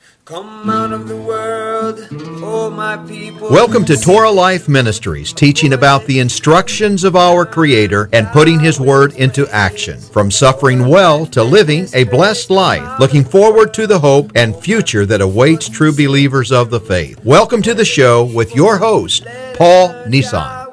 Come out of the world, oh my people. Welcome to Torah Life Ministries, teaching about the instructions of our Creator and putting His Word into action. From suffering well to living a blessed life, looking forward to the hope and future that awaits true believers of the faith. Welcome to the show with your host, Paul Nissan.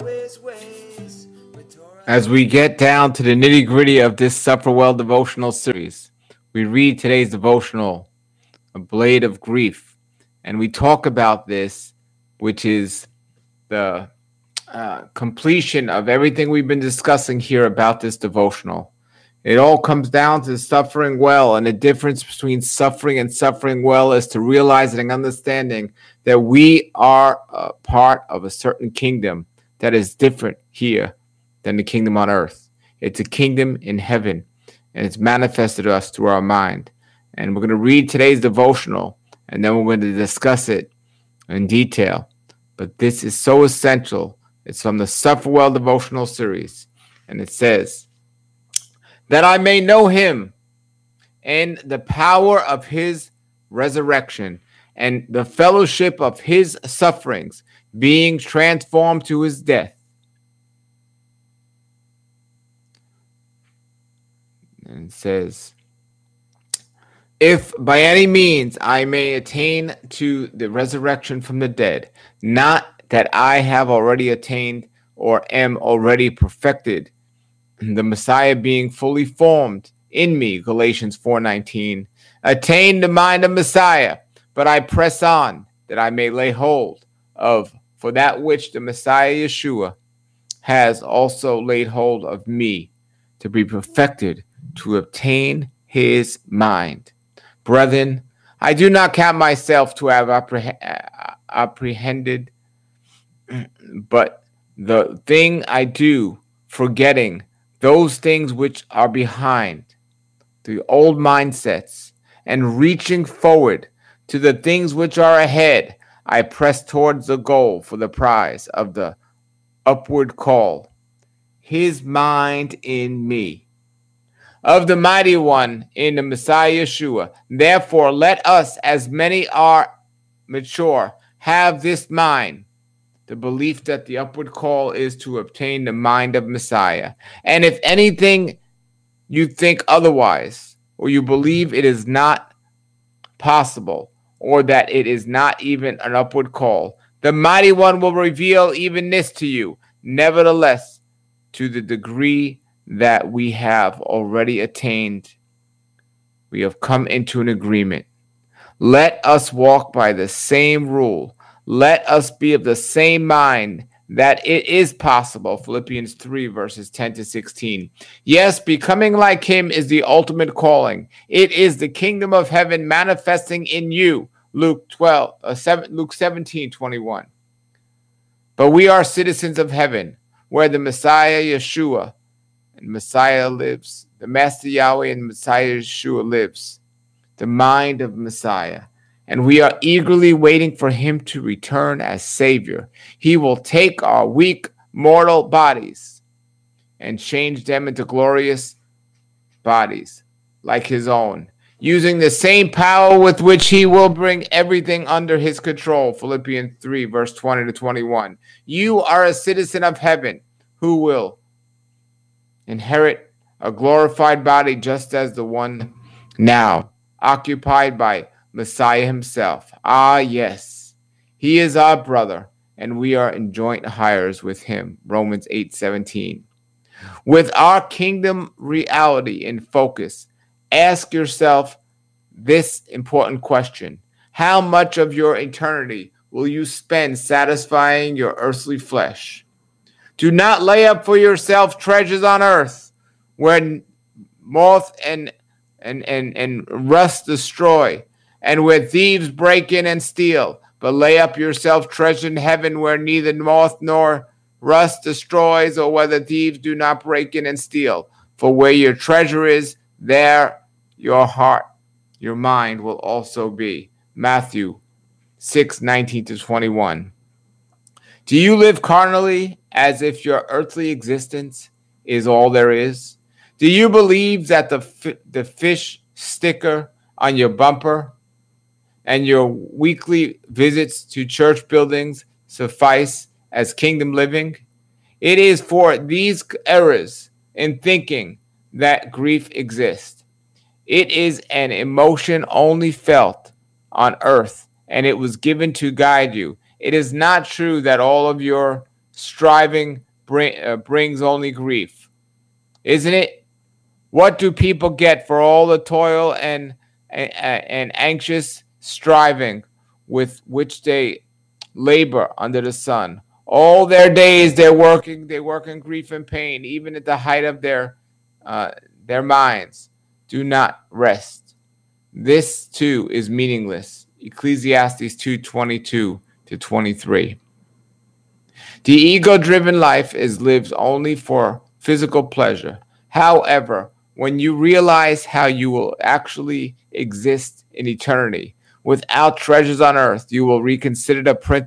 As we get down to the nitty-gritty of this Suffer Well devotional series, we read today's devotional, A Blade of Grief, and we talk about this, which is the completion of everything we've been discussing here about this devotional. It all comes down to suffering well, and the difference between suffering and suffering well is to realizing and understanding that we are a part of a certain kingdom that is different here than the kingdom on earth. It's a kingdom in heaven, and it's manifested to us through our mind. And we're going to read today's devotional, and then we're going to discuss it in detail. But this is so essential. It's from the Suffer Well devotional series, and it says, that I may know him and the power of his resurrection and the fellowship of his sufferings, being transformed to his death. And it says, if by any means I may attain to the resurrection from the dead, not that I have already attained or am already perfected, the Messiah being fully formed in me, Galatians 4:19, attain the mind of Messiah, but I press on that I may lay hold of for that which the Messiah Yeshua has also laid hold of me, to be perfected, to obtain his mind. Brethren, I do not count myself to have apprehended, but the thing I do, forgetting those things which are behind, the old mindsets, and reaching forward to the things which are ahead, I press towards the goal for the prize of the upward call, his mind in me, of the mighty one in the Messiah Yeshua. Therefore, let us, as many are mature, have this mind, the belief that the upward call is to obtain the mind of Messiah. And if anything you think otherwise, or you believe it is not possible, or that it is not even an upward call, the mighty one will reveal even this to you. Nevertheless, to the degree that we have already attained, we have come into an agreement. Let us walk by the same rule. Let us be of the same mind, that it is possible. Philippians 3, verses 10 to 16. Yes, becoming like him is the ultimate calling. It is the kingdom of heaven manifesting in you. Luke 17, 21. But we are citizens of heaven, where the Messiah Yeshua and Messiah lives. The Master Yahweh and Messiah Yeshua lives. The mind of Messiah. And we are eagerly waiting for him to return as Savior. He will take our weak, mortal bodies and change them into glorious bodies like his own, using the same power with which he will bring everything under his control. Philippians 3, verse 20 to 21. You are a citizen of heaven who will inherit a glorified body just as the one now occupied by Messiah himself. Ah, yes, he is our brother, and we are in joint hires with him. Romans 8:17. With our kingdom reality in focus, ask yourself this important question. How much of your eternity will you spend satisfying your earthly flesh? Do not lay up for yourself treasures on earth, where moth and rust destroy, and where thieves break in and steal. But lay up yourself treasure in heaven, where neither moth nor rust destroys, or where the thieves do not break in and steal. For where your treasure is, there your heart, your mind will also be. Matthew 6:19 to 21. Do you live carnally as if your earthly existence is all there is? Do you believe that the fish sticker on your bumper and your weekly visits to church buildings suffice as kingdom living? It is for these errors in thinking that grief exists. It is an emotion only felt on earth, and it was given to guide you. It is not true that all of your striving brings only grief, isn't it? What do people get for all the toil and anxious striving with which they labor under the sun? All their days they work in grief and pain, even at the height of uh, their minds. Do not rest. This too is meaningless. Ecclesiastes 2:22 to 23. The ego driven life is lived only for physical pleasure. However, when you realize how you will actually exist in eternity without treasures on earth, you will reconsider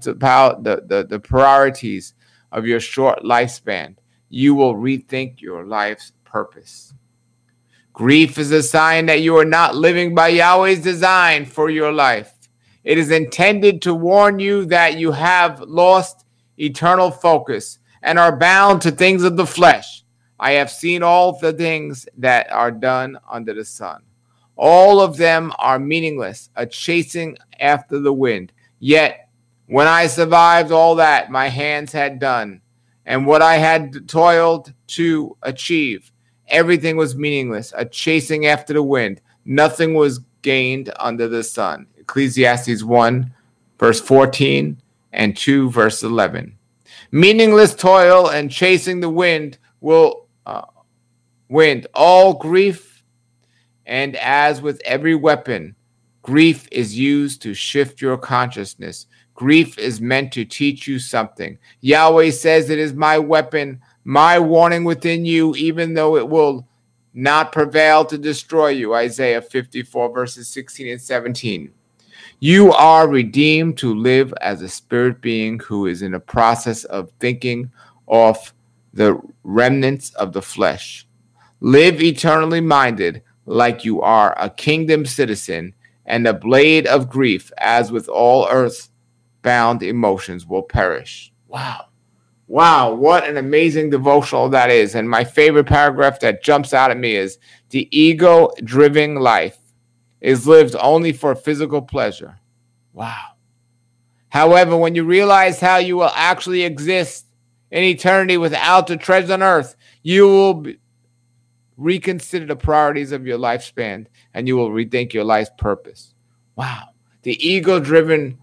the priorities of your short lifespan. You will rethink your life's purpose. Grief is a sign that you are not living by Yahweh's design for your life. It is intended to warn you that you have lost eternal focus and are bound to things of the flesh. I have seen all the things that are done under the sun. All of them are meaningless, a chasing after the wind. Yet, when I survived all that my hands had done, and what I had toiled to achieve, everything was meaningless, a chasing after the wind. Nothing was gained under the sun. Ecclesiastes 1, verse 14, and 2, verse 11. Meaningless toil and chasing the wind will wind all grief, and as with every weapon, grief is used to shift your consciousness. Grief is meant to teach you something. Yahweh says it is my weapon, my warning within you, even though it will not prevail to destroy you. Isaiah 54, verses 16 and 17. You are redeemed to live as a spirit being who is in the process of thinking off the remnants of the flesh. Live eternally minded like you are a kingdom citizen, and the blade of grief, as with all earth-bound emotions, will perish. Wow. Wow, what an amazing devotional that is. And my favorite paragraph that jumps out at me is the ego-driven life is lived only for physical pleasure. Wow. However, when you realize how you will actually exist in eternity without the treasures on earth, you will reconsider the priorities of your lifespan and you will rethink your life's purpose. Wow. The ego-driven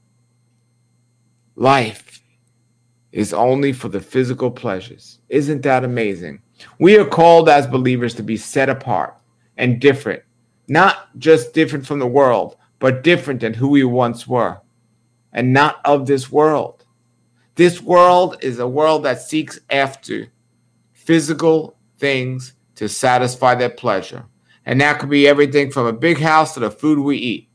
life is only for the physical pleasures. Isn't that amazing? We are called as believers to be set apart and different, not just different from the world, but different than who we once were, and not of this world. This world is a world that seeks after physical things to satisfy their pleasure. And that could be everything from a big house to the food we eat.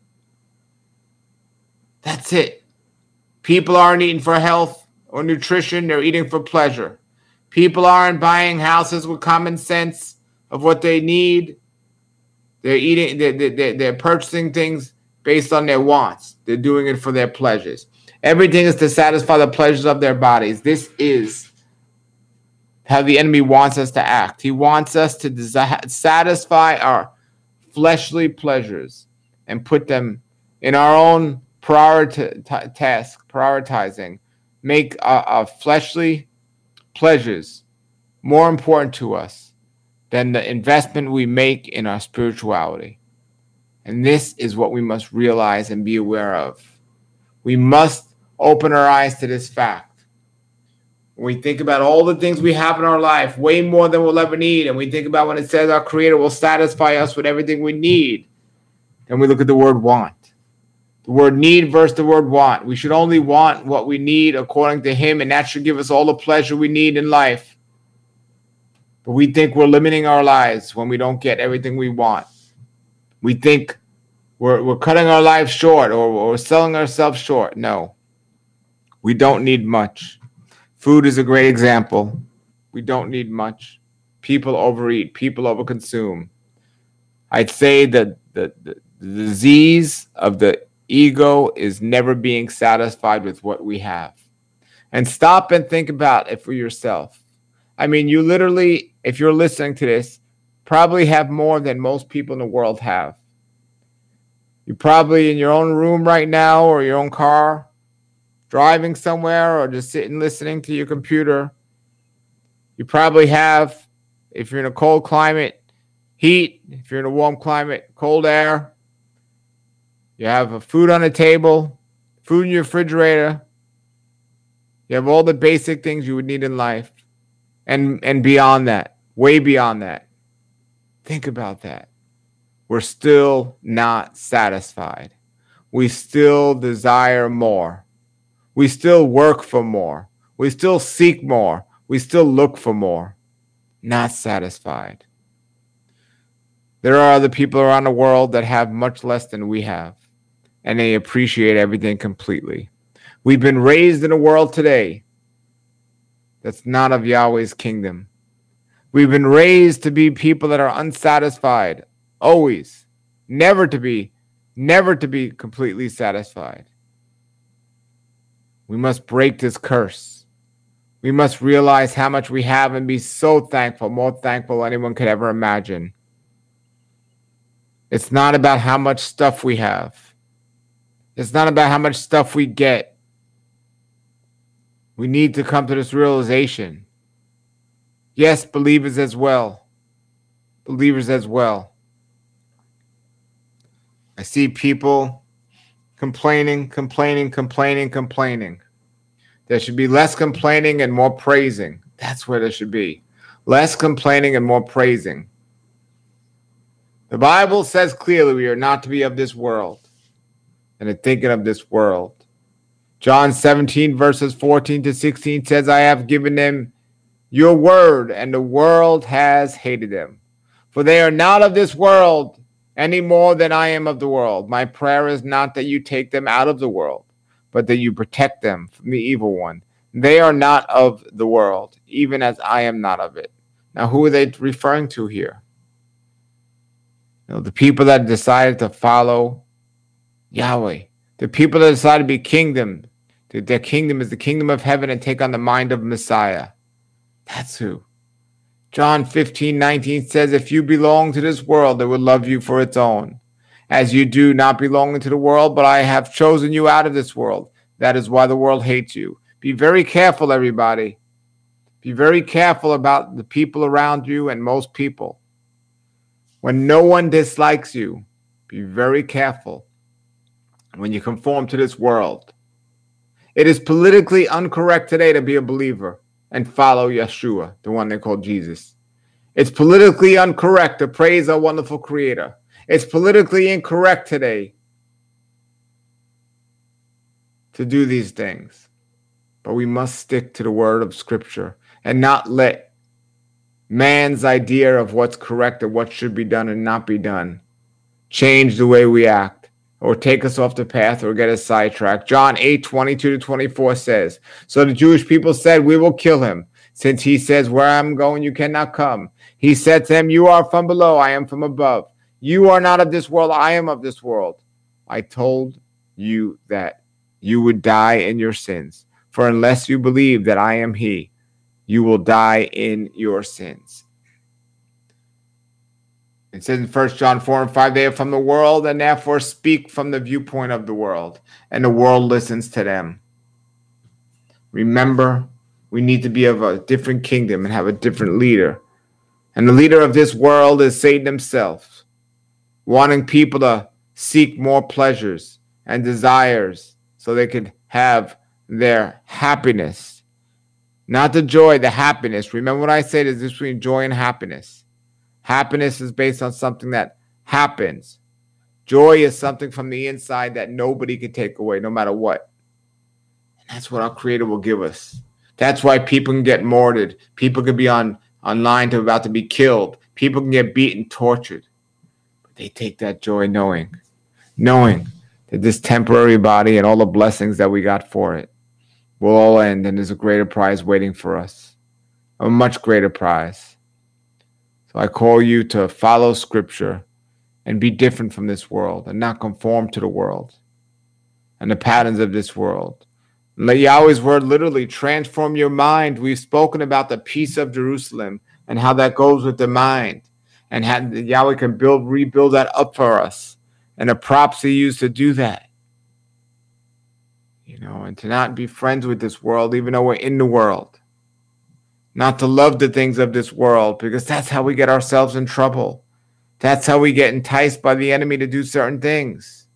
That's it. People aren't eating for health or nutrition, they're eating for pleasure. People aren't buying houses with common sense of what they need. They're purchasing things based on their wants. They're doing it for their pleasures. Everything is to satisfy the pleasures of their bodies. This is how the enemy wants us to act. He wants us to satisfy our fleshly pleasures and put them in our own prioritizing. Make our fleshly pleasures more important to us than the investment we make in our spirituality. And this is what we must realize and be aware of. We must open our eyes to this fact. When we think about all the things we have in our life, way more than we'll ever need, and we think about when it says our Creator will satisfy us with everything we need, then we look at the word want. The word need versus the word want. We should only want what we need according to Him, and that should give us all the pleasure we need in life. But we think we're limiting our lives when we don't get everything we want. We think we're cutting our lives short or we're selling ourselves short. No, we don't need much. Food is a great example. We don't need much. People overeat. People overconsume. I'd say that the The disease of the ego is never being satisfied with what we have. And stop and think about it for yourself. I mean, you literally, if you're listening to this, probably have more than most people in the world have. You're probably in your own room right now, or your own car, driving somewhere, or just sitting listening to your computer. You probably have, if you're in a cold climate, heat. If you're in a warm climate, cold air. You have a food on the table, food in your refrigerator. You have all the basic things you would need in life. And beyond that, way beyond that. Think about that. We're still not satisfied. We still desire more. We still work for more. We still seek more. We still look for more. Not satisfied. There are other people around the world that have much less than we have, and they appreciate everything completely. We've been raised in a world today that's not of Yahweh's kingdom. We've been raised to be people that are unsatisfied, always, never to be completely satisfied. We must break this curse. We must realize how much we have and be so thankful, more thankful than anyone could ever imagine. It's not about how much stuff we have. It's not about how much stuff we get. We need to come to this realization. Yes, believers as well. Believers as well. I see people complaining. There should be less complaining and more praising. That's where there should be. Less complaining and more praising. The Bible says clearly we are not to be of this world and in thinking of this world. John 17 verses 14 to 16 says, I have given them your word, and the world has hated them. For they are not of this world any more than I am of the world. My prayer is not that you take them out of the world, but that you protect them from the evil one. They are not of the world, even as I am not of it. Now, who are they referring to here? The people that decided to follow Yahweh. The people that decided to be kingdom. Their kingdom is the kingdom of heaven and take on the mind of Messiah. That's who. John 15:19 says, if you belong to this world, it will love you for its own. As you do not belong to the world, but I have chosen you out of this world. That is why the world hates you. Be very careful, everybody. Be very careful about the people around you and most people. When no one dislikes you, be very careful when you conform to this world. It is politically incorrect today to be a believer and follow Yeshua, the one they call Jesus. It's politically incorrect to praise our wonderful Creator. It's politically incorrect today to do these things. But we must stick to the word of Scripture and not let man's idea of what's correct or what should be done and not be done change the way we act or take us off the path or get us sidetracked. John 8:22-24 says, so the Jewish people said, we will kill him, since he says, where I'm going, you cannot come. He said to them, you are from below, I am from above. You are not of this world, I am of this world. I told you that you would die in your sins. For unless you believe that I am he, you will die in your sins. It says in 1 John 4:5, they are from the world and therefore speak from the viewpoint of the world, and the world listens to them. Remember, we need to be of a different kingdom and have a different leader. And the leader of this world is Satan himself, wanting people to seek more pleasures and desires so they could have their happiness. Not the joy, the happiness. Remember what I said is between joy and happiness. Happiness is based on something that happens. Joy is something from the inside that nobody can take away, no matter what. And that's what our Creator will give us. That's why people can get martyred. People can be online to about to be killed. People can get beaten, tortured. But they take that joy knowing that this temporary body and all the blessings that we got for it will all end, and there's a greater prize waiting for us. A much greater prize. So I call you to follow Scripture and be different from this world and not conform to the world and the patterns of this world. Let Yahweh's word literally transform your mind. We've spoken about the peace of Jerusalem and how that goes with the mind, and how Yahweh can rebuild that up for us, and the props he used to do that. And to not be friends with this world, even though we're in the world. Not to love the things of this world, because that's how we get ourselves in trouble. That's how we get enticed by the enemy to do certain things.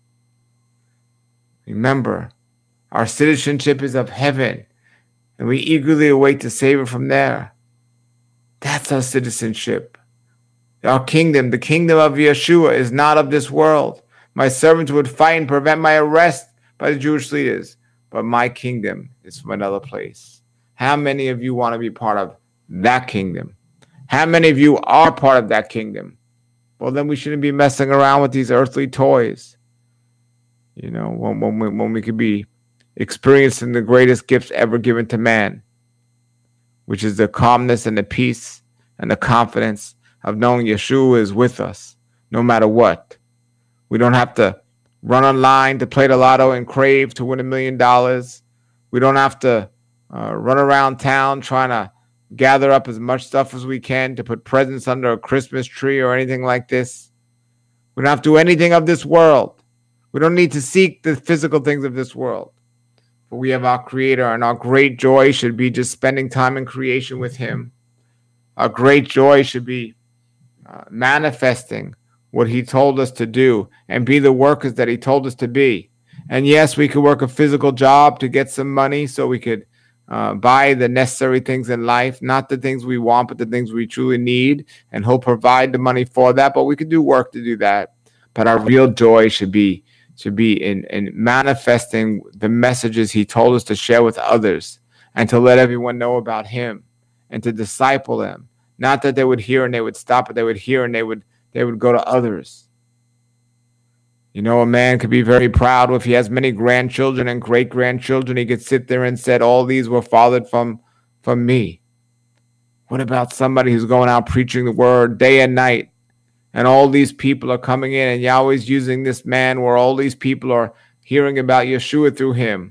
Remember, our citizenship is of heaven, and we eagerly await the Savior from there. That's our citizenship. Our kingdom, the kingdom of Yeshua, is not of this world. My servants would fight and prevent my arrest by the Jewish leaders, but my kingdom is from another place. How many of you want to be part of that kingdom? How many of you are part of that kingdom? Well, then we shouldn't be messing around with these earthly toys. When we could be experiencing the greatest gifts ever given to man, which is the calmness and the peace and the confidence of knowing Yeshua is with us no matter what. We don't have to run online to play the lotto and crave to win $1 million. We don't have to run around town trying to gather up as much stuff as we can to put presents under a Christmas tree or anything like this. We don't have to do anything of this world. We don't need to seek the physical things of this world. But we have our Creator, and our great joy should be just spending time in creation with Him. Our great joy should be manifesting what He told us to do and be the workers that He told us to be. And yes, we could work a physical job to get some money so we could buy the necessary things in life, not the things we want, but the things we truly need. And He'll provide the money for that, but we could do work to do that. But our real joy should be in manifesting the messages He told us to share with others, and to let everyone know about Him, and to disciple them. Not that they would hear and they would stop, but they would hear and they would go to others. A man could be very proud if he has many grandchildren and great-grandchildren. He could sit there and say, all these were fathered from me. What about somebody who's going out preaching the word day and night, and all these people are coming in, and Yahweh's using this man where all these people are hearing about Yeshua through him?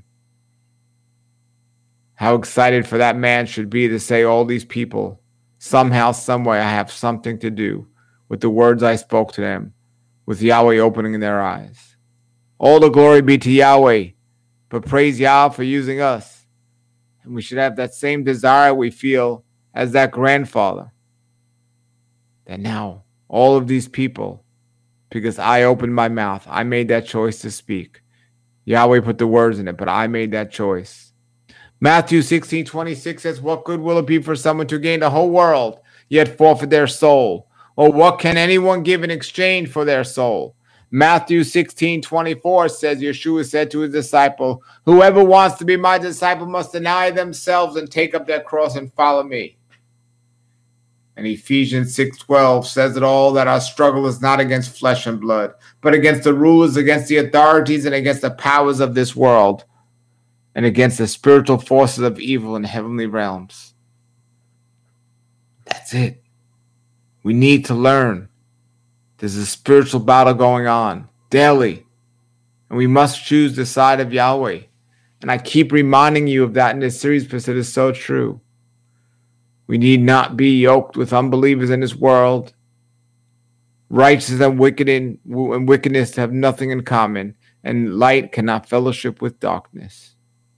How excited for that man should be to say, all these people, somehow, someway, I have something to do with the words I spoke to them, with Yahweh opening their eyes. All the glory be to Yahweh, but praise Yah for using us. And we should have that same desire we feel as that grandfather. That now, all of these people, because I opened my mouth, I made that choice to speak. Yahweh put the words in it, but I made that choice. Matthew 16:26 says, what good will it be for someone to gain the whole world, yet forfeit their soul? Or what can anyone give in exchange for their soul? Matthew 16:24 says, Yeshua said to his disciple, whoever wants to be my disciple must deny themselves and take up their cross and follow me. And Ephesians 6:12 says it all, that our struggle is not against flesh and blood, but against the rulers, against the authorities, and against the powers of this world, and against the spiritual forces of evil in heavenly realms. That's it. We need to learn. There's a spiritual battle going on daily, and we must choose the side of Yahweh. And I keep reminding you of that in this series because it is so true. We need not be yoked with unbelievers in this world. Righteousness and wickedness have nothing in common, and light cannot fellowship with darkness.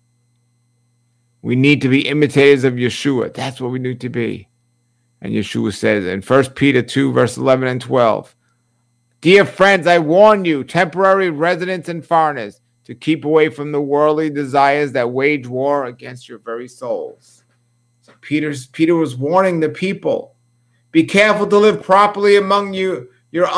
We need to be imitators of Yeshua. That's what we need to be. And Yeshua says in 1 Peter 2, verse 11 and 12, dear friends, I warn you, temporary residents and foreigners, to keep away from the worldly desires that wage war against your very souls. So Peter was warning the people, be careful to live properly among you, your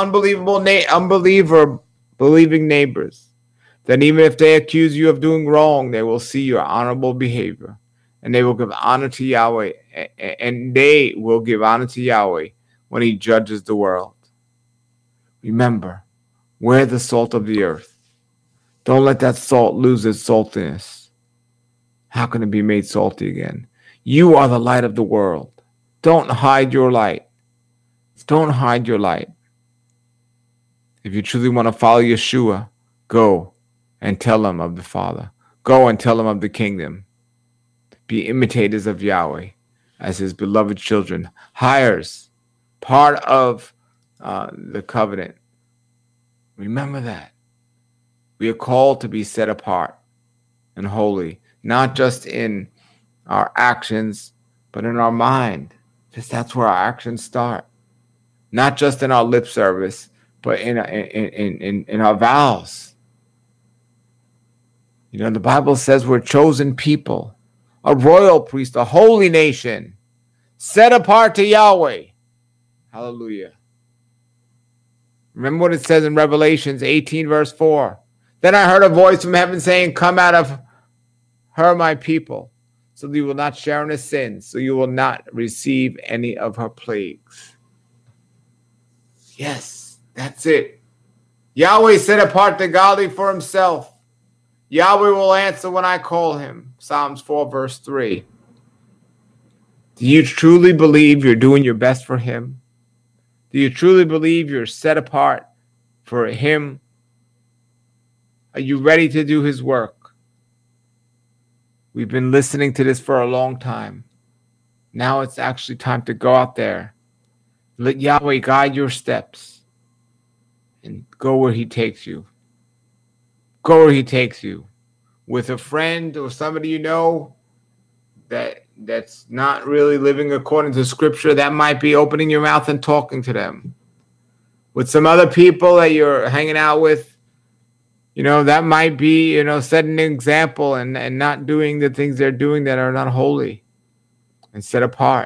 believing neighbors. Then even if they accuse you of doing wrong, they will see your honorable behavior, and they will give honor to Yahweh, and they will give honor to Yahweh when He judges the world. Remember, we're the salt of the earth. Don't let that salt lose its saltiness. How can it be made salty again? You are the light of the world. Don't hide your light. Don't hide your light. If you truly want to follow Yeshua, go and tell them of the Father. Go and tell them of the kingdom. Be imitators of Yahweh as his beloved children. Hires, part of the covenant. Remember that. We are called to be set apart and holy, not just in our actions, but in our mind, because that's where our actions start. Not just in our lip service, but in our vows. You know, the Bible says we're chosen people, a royal priest, a holy nation, set apart to Yahweh. Hallelujah. Remember what it says in Revelations 18, verse 4. Then I heard a voice from heaven saying, come out of her, my people, so that you will not share in her sins, so you will not receive any of her plagues. Yes, that's it. Yahweh set apart the godly for himself. Yahweh will answer when I call him. Psalms 4, verse 3. Do you truly believe you're doing your best for him? Do you truly believe you're set apart for him? Are you ready to do his work? We've been listening to this for a long time. Now it's actually time to go out there. Let Yahweh guide your steps and go where he takes you. Go where he takes you. With a friend or somebody you know that's not really living according to scripture, that might be opening your mouth and talking to them. With some other people that you're hanging out with, you know, that might be, you know, setting an example and not doing the things they're doing that are not holy and set apart.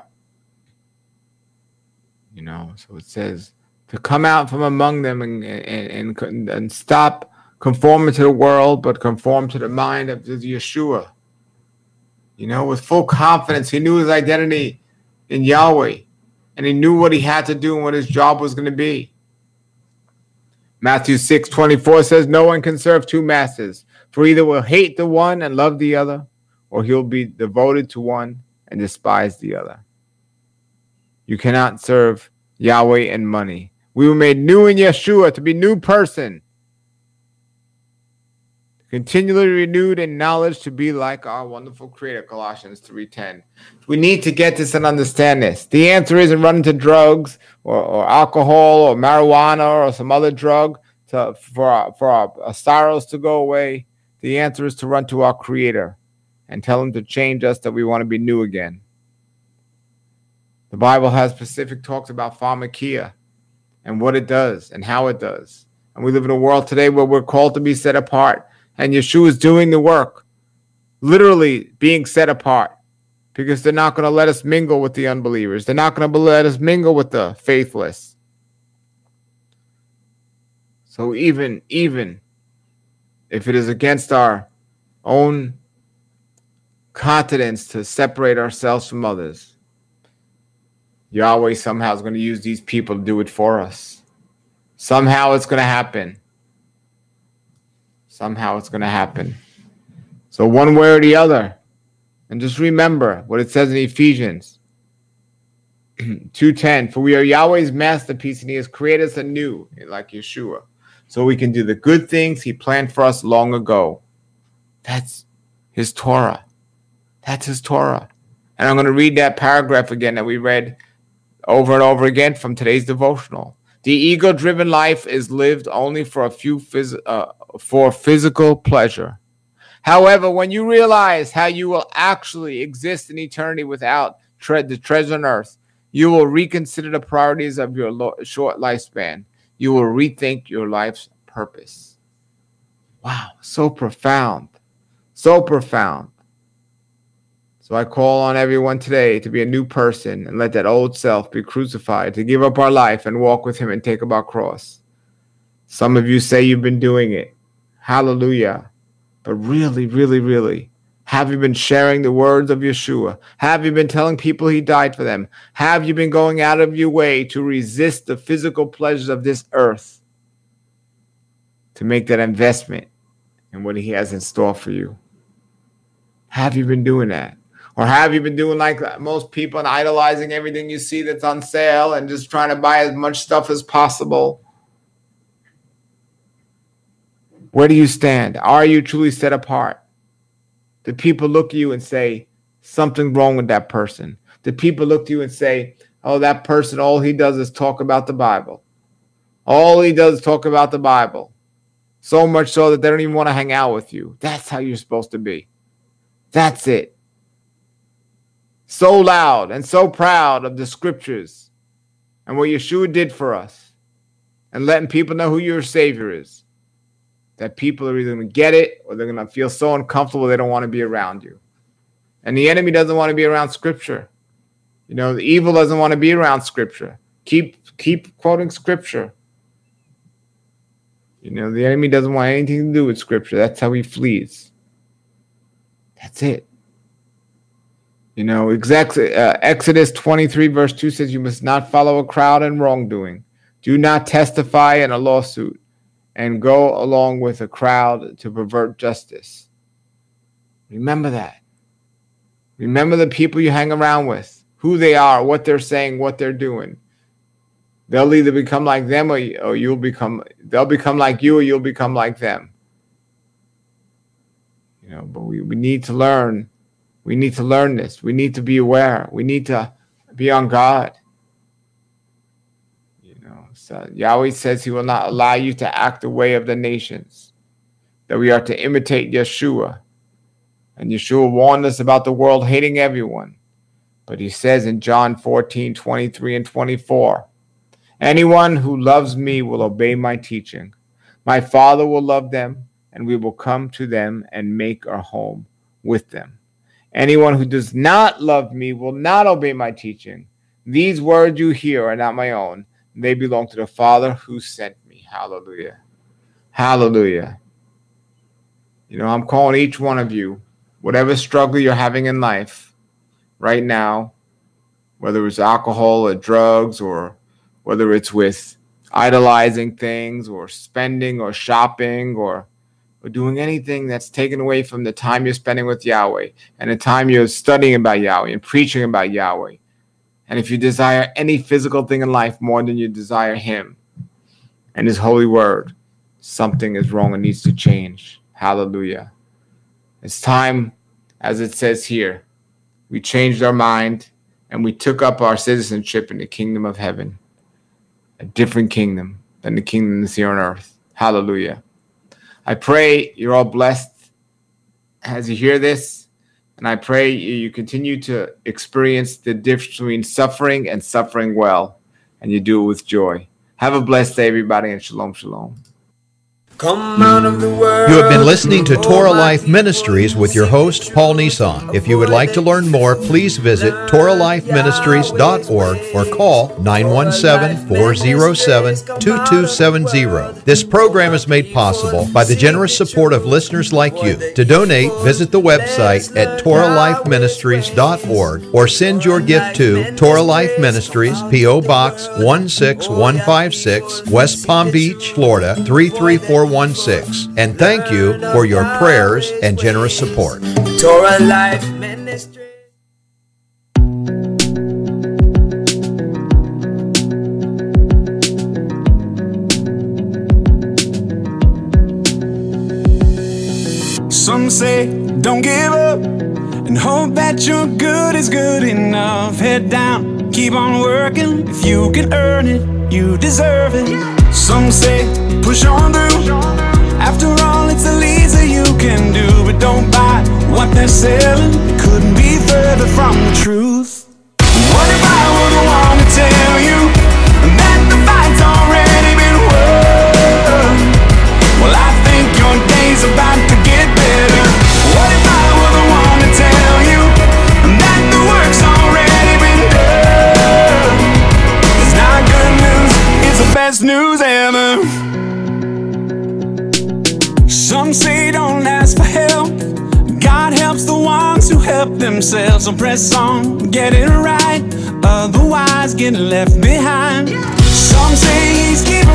You know, so it says to come out from among them and stop conforming to the world, but conform to the mind of Yeshua. You know, with full confidence, he knew his identity in Yahweh, and he knew what he had to do and what his job was going to be. Matthew 6:24 says, no one can serve two masters, for either will hate the one and love the other, or he'll be devoted to one and despise the other. You cannot serve Yahweh and money. We were made new in Yeshua to be new person. Continually renewed in knowledge to be like our wonderful Creator, Colossians 3:10. We need to get this and understand this. The answer isn't running to drugs or alcohol or marijuana or some other drug for our sorrows to go away. The answer is to run to our Creator and tell him to change us, that we want to be new again. The Bible has specific talks about pharmakia and what it does and how it does. And we live in a world today where we're called to be set apart. And Yeshua is doing the work, literally being set apart, because they're not going to let us mingle with the unbelievers. They're not going to let us mingle with the faithless. So even if it is against our own continence to separate ourselves from others, Yahweh somehow is going to use these people to do it for us. Somehow it's going to happen. Somehow it's going to happen. So one way or the other. And just remember what it says in Ephesians 2:10. For we are Yahweh's masterpiece, and he has created us anew, like Yeshua, so we can do the good things he planned for us long ago. That's his Torah. That's his Torah. And I'm going to read that paragraph again that we read over and over again from today's devotional. The ego-driven life is lived only for physical pleasure. However, when you realize how you will actually exist in eternity without the treasure on earth, you will reconsider the priorities of your short lifespan. You will rethink your life's purpose. Wow, so profound. So profound. So I call on everyone today to be a new person and let that old self be crucified, to give up our life and walk with him and take up our cross. Some of you say you've been doing it. Hallelujah. But really, really, really, have you been sharing the words of Yeshua? Have you been telling people he died for them? Have you been going out of your way to resist the physical pleasures of this earth, to make that investment in what he has in store for you? Have you been doing that? Or have you been doing like most people and idolizing everything you see that's on sale and just trying to buy as much stuff as possible? Where do you stand? Are you truly set apart? Do people look at you and say, something wrong with that person? Do people look to you and say, oh, that person, all he does is talk about the Bible. All he does is talk about the Bible. So much so that they don't even want to hang out with you. That's how you're supposed to be. That's it. So loud and so proud of the scriptures and what Yeshua did for us, and letting people know who your Savior is, that people are either going to get it or they're going to feel so uncomfortable they don't want to be around you. And the enemy doesn't want to be around scripture. You know, the evil doesn't want to be around scripture. Keep quoting scripture. You know, the enemy doesn't want anything to do with scripture. That's how he flees. That's it. You know, exactly. Exodus 23 verse 2 says, you must not follow a crowd in wrongdoing. Do not testify in a lawsuit and go along with a crowd to pervert justice. Remember that. Remember the people you hang around with, who they are, what they're saying, what they're doing. They'll either become like them or they'll become like you or you'll become like them. You know, but we need to learn. We need to learn this. We need to be aware. We need to be on guard. You know, so Yahweh says he will not allow you to act the way of the nations, that we are to imitate Yeshua. And Yeshua warned us about the world hating everyone. But he says in John 14:23 and 24, anyone who loves me will obey my teaching. My Father will love them, and we will come to them and make our home with them. Anyone who does not love me will not obey my teaching. These words you hear are not my own. They belong to the Father who sent me. Hallelujah. Hallelujah. You know, I'm calling each one of you, whatever struggle you're having in life right now, whether it's alcohol or drugs, or whether it's with idolizing things or spending or shopping or doing anything that's taken away from the time you're spending with Yahweh and the time you're studying about Yahweh and preaching about Yahweh. And if you desire any physical thing in life more than you desire him and his holy word, something is wrong and needs to change. Hallelujah. It's time, as it says here, we changed our mind and we took up our citizenship in the kingdom of heaven, a different kingdom than the kingdom that's here on earth. Hallelujah. I pray you're all blessed as you hear this, and I pray you continue to experience the difference between suffering and suffering well, and you do it with joy. Have a blessed day, everybody, and shalom, shalom. Come out of the world. You have been listening to Torah Life Ministries with your host, Paul Nissan. If you would like to learn more, please visit TorahLifeMinistries.org or call 917-407-2270. This program is made possible by the generous support of listeners like you. To donate, visit the website at TorahLifeMinistries.org or send your gift to Torah Life Ministries, P.O. Box 16156, West Palm Beach, Florida 33416. And thank you for your prayers and generous support. Torah Life Ministry. Some say don't give up and hope that your good is good enough. Head down, keep on working. If you can earn it, you deserve it. Some say push on through. After all, it's the least that you can do. But don't buy what they're selling. It couldn't be further from the truth. What if I were the one to tell you that the fight's already been won? Well, I think your day's about to get better. What if I were the one to tell you that the work's already been done? 'Cause now good news is the best news ever. Some say don't ask for help. God helps the ones who help themselves. So press on, get it right, otherwise get left behind. Some say he's giving